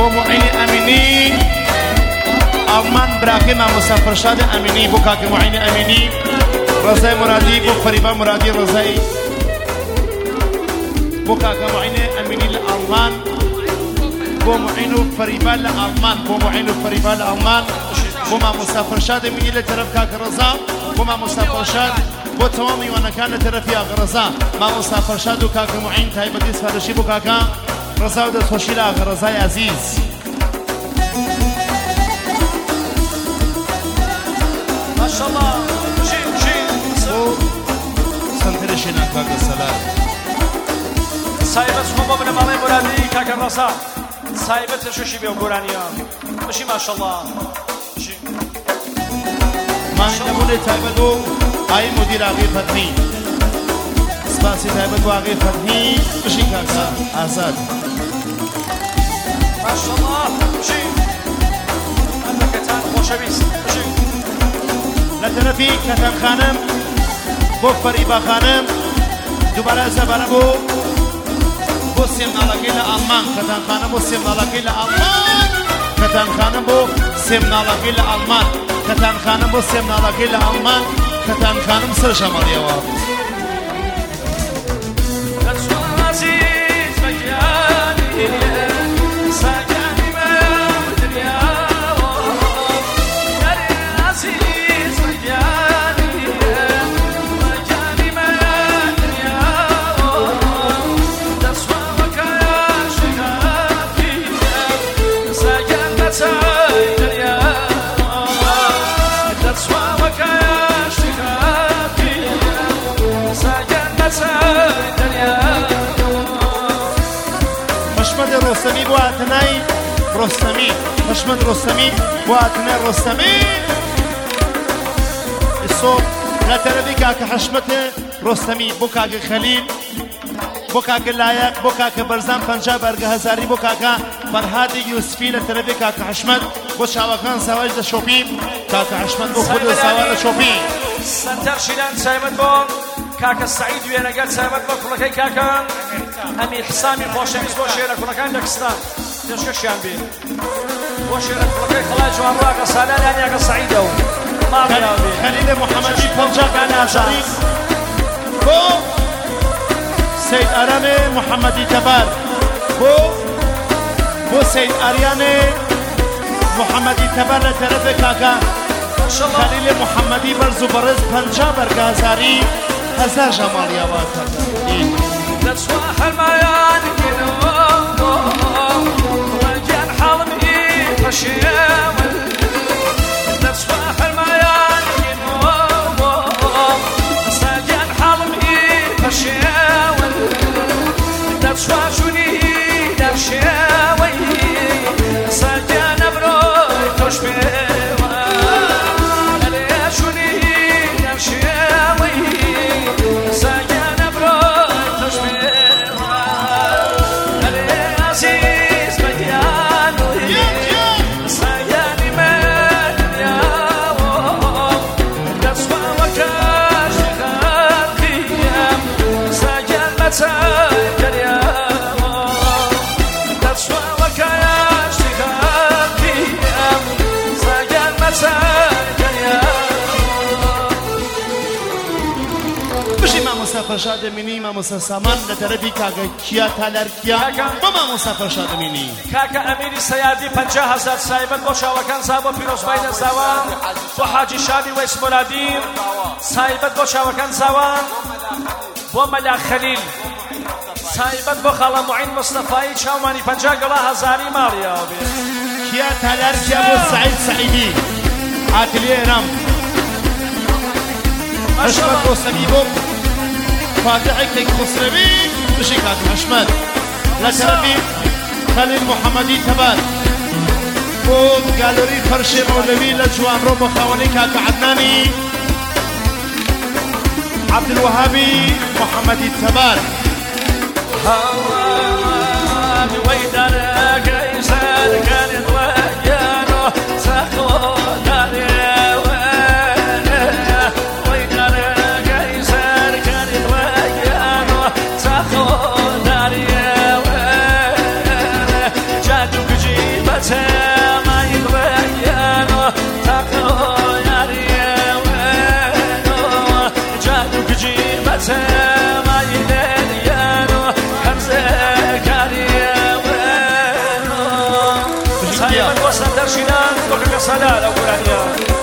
بو معين أميني أمان براكي مع مسافر شاد أميني بو كاك معين أميني رزاي مرادي بو فريبا مرادي رزاي بو كاك معين أميني لألمان بو معين فريبا لألمان بو معين فريبا لألمان بو مع مسافر شاد أميني لترف كاك رزا بو مع مسافر شاد بو تمامي وانا كان لترف يا غرزا مع مسافر شاد وكاك معين تايبتي سفرشي بو كاكا رزا ودت خوشي لا غرزاي عزيز ما شاء الله جي سنترشنا كاك السلام سايبت خمو بن مالي مرادي كاك الرزا سايبت شوشي بيو قرانيا ماشي ما شاء الله جي ما نمونه تايبتو اي مدير آغي فتحي سپاسی تايبتو آغي فتحي ماشي كاكا آزاد ما شاء الله جي أنت كتان خوشبيس جي لطرفی کتم خانم بو فریبا خانم دوباره زبانه بو سیم نالگی لآلمان کتم خانم بو سیم نالگی لآلمان کتم خانم بو سیم نالگی لآلمان کتم خانم بو سیم نالگی لآلمان کتم خانم سر شمالی واد رستمی بو اتنای رستمی حشمت رستمی بو اتنای رستمی الصوت لا ترى كاك حشمت رستمی بو كاك خليل بو كاك لايق بو كاك برزان پنجاب ارگه هزاری بو كاك فرهاد يوسفي لا ترى كاك حشمت بو شاوكان سواج ده شوبي كاك حشمت بو خود سوال شوبي سنتر شيلان سايمت بو كاك السعيد ويانا قال سايمت بو كلكي كاكا امير حسامي خوشميز بو شيرك كلكان داكستان تشكشيان بي بو شيرك كلكي خلاص جوان راك سالان يعني السعيد او ما خليل محمدي فنجا كان ازاري بو سيد ارامي محمدي تبار بو سيد ارياني محمدي تبار لطرف كاكا خليل محمدي برزو برز پنجاب ارگازاری هزار جمالی آوات تسواح الميان والجان حلمي فشياول تسواح الميان سجان حلمي فشياول تسواح شني درشاوي سجان بروي تشبه فرشاد منی ما مسلمان لطرفی کاکا کیا تالر کیا ما مسافرشاد منی کاکا امیری سیادی 50,000 سایبت با شاوکان زابا پیروز باید زوان با حاجی شادی و اسمولادین سایبت با شاوکان زوان با ملا خلیل سایبت با خالا معین مصطفی چاومانی 50,000 ماریا کیا تالر کیا با سعید سعیدی عاتلی ارام حشمت رستمی بو فاتحك لك خسروي بشيكات حشمت لطرفي خليل محمدي تبار بود گالوری فرش مولوی لجوان رو بخوانی كاكا عدناني عبد الوهابي محمدي تبار هوامي ويدانا كيسان كان يتوجانو ساقو داري جادو كجي سایبەت بۆ سەندەر شینان بۆ کەکە سەلار ئەو گورانیە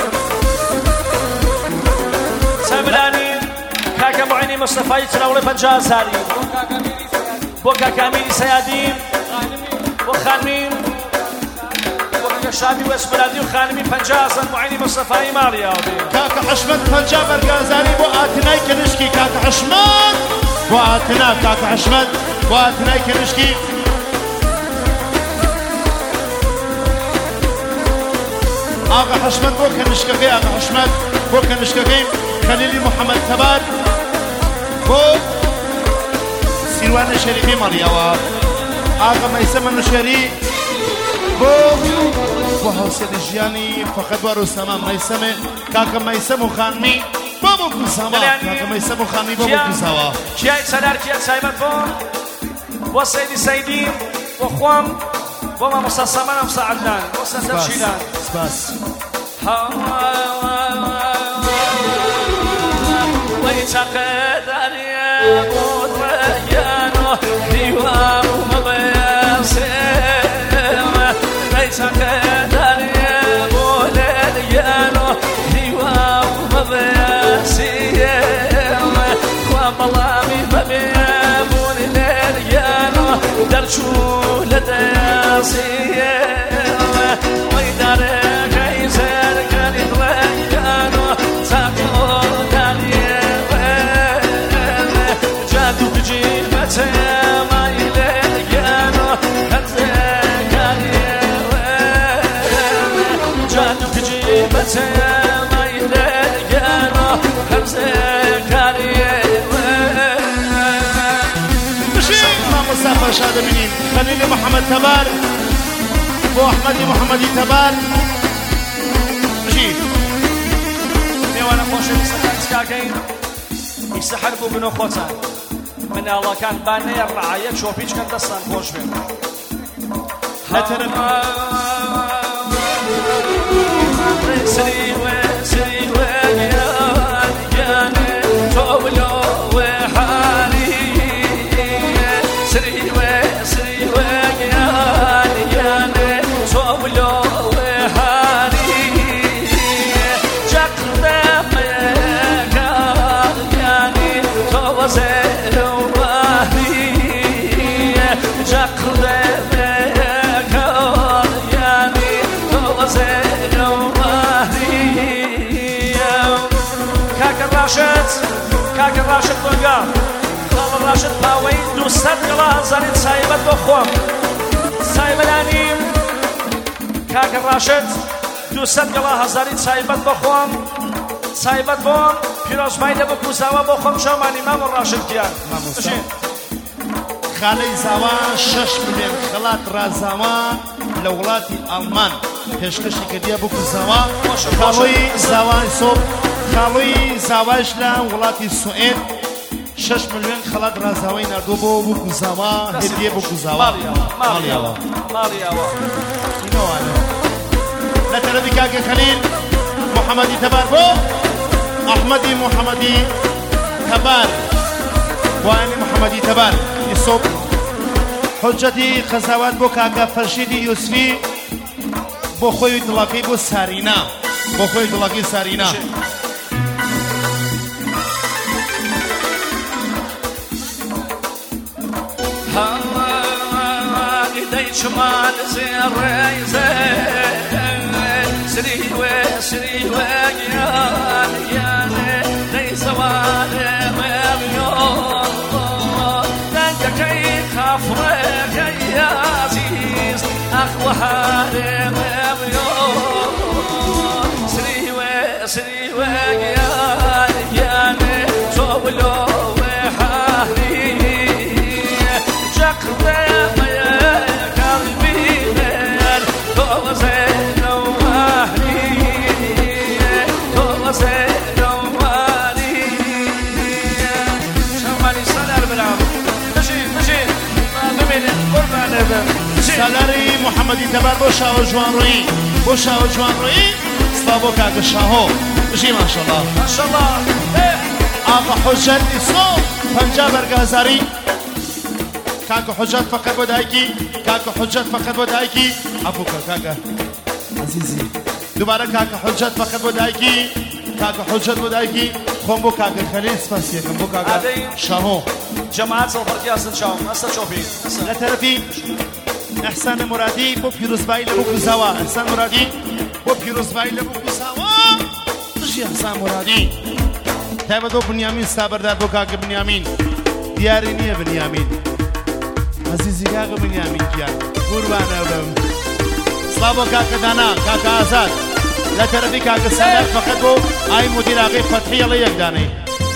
سەبلانی کاکە معینی مستەفای چراوڵی 50,000 بۆ کاکامیری سەیادین بۆ خانمین بۆ کەکە شادی وەسمرادی و خانمی 50,000 معینی مستەفای ماڵیە کاکە حشمەت 50 بەرگازاری بۆ ئاتنای کەنشکی کاکە حشمەت بۆ ئاتنا کاکە حشمەت بۆ ئاتنای کەنشکی ئاغا حشمەت بۆ کەنشکەکەی ئاغا حشمەت بۆ کەنشکەکەی خەلیلی محەممەد تەبار بۆ سیروانە شەریفی مەڵیەوە ئاغا مەیسەمە نوشێری بۆ هەوسێلی ژیانی فەقەت وەرە و سەمان مەیسەمێ کاکە مەیسەم و خانمی بۆ کوزاوە کاکە مەیسەم و خانمی بۆ کوزاوە چیای سەلارکیە سایبەت بۆ سەیدی سەیدی بۆ خۆم بۆ مامۆستا سەمان ئەم سەعەدنان بۆ سەندەر شینان سپاس ويتقدريا مدريانو ديوام مبياسم ويتقدريا مدريانو ديوام مبياسم وملامي مبيامون لريانو درشو لدياسيم ويدارك يزار كان يدريانو ساقو مصطفى شادمين خليل محمد تبار بو احمدي محمدي تبار مجيب وانا خوش سكاكين يسحر بو بنو خوتان من الله كان باني الرعاية شوفيش كان دستان خوش بين سري وياني تولو وحالي سري وياني تولو وحالي جاك دم يعني توزن وحالي جاك دم يعني توزن وحالي كاك الراشد بونغا قال الراشد باوي دوستات يلا زارين سايبت بخوم سايبلاني كاك الراشد دوستات يلا زارين سايبت بخوم سايبت بوم پیروز مایده بکو زاوا بخوم شامان امام الراشد کیان خالی زاوان 6 ملیۆن خەڵات ڕازاوان لە وڵاتی ئەڵمان پێشکەشی کردیە بکو زاوا خاڵۆی زاوای سۆڵ خاڵۆی زاواش لە وڵاتی سوئێد 6 ملیۆن خەڵات ڕازاوای نردووە بۆ بکو زاوا هێدیە بکو زاوا ماڵیاوە لە تەرەفی کاکە خەلیل محەممەدی تەبار بۆ ئەحمەدی محەممەدی تەبار وانی محەممەدی تەبار صوب حجەتی قەزاوات بۆ کاکە فەرشیدی یوسفی بۆ خۆی دڵەکەی بۆ سارینا بۆ خۆی دڵەکەی سارینا شمال زيريزة سري ويان ليس وانا مليون كي خافرك يا عزيز أخوة حالي مليون سري ويان تولو وحالي جاك سالاری محەممەدی تەبار بۆ شاوە جوانڕۆیی بۆ شاوە جوانڕۆیی سڵاو بۆ کاکە شاهۆ بژی ماشەڵڵا ئاقا حوجەتی سۆ 50 بەرگازاری كاكا حجات فقط بدايكي كاكا حجات فقط بدايكي عفوك كاكا عزيزي دوباره كاكا حجات فقط بدايكي كاكا حجات بدايكي خون بو كاكا خليل سباسيه بو كاكا شاهو جماعة الفرق ياسن شاو هسه شوفي لا طرفي احسان مرادي بو فيروز باي لبو كزاوا احسان مرادي بو فيروز باي لبو كزاوا شي احسان مرادي تابدو بنيامين صابردار بو كاكا بنيامين دياري نيه بنيامين عزيزي كاكا بنيامين كيان قربانا ولم صلابو كاكا دانا كاكا آزاد لا طرفي كاكا سندر فقط بو اي مدير اغيب فتحي الله يقداني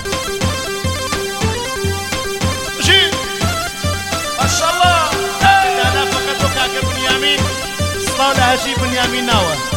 ما شاء الله دانا فقط بو كاكا بنيامين صلاة هاشي بنيامين ناوه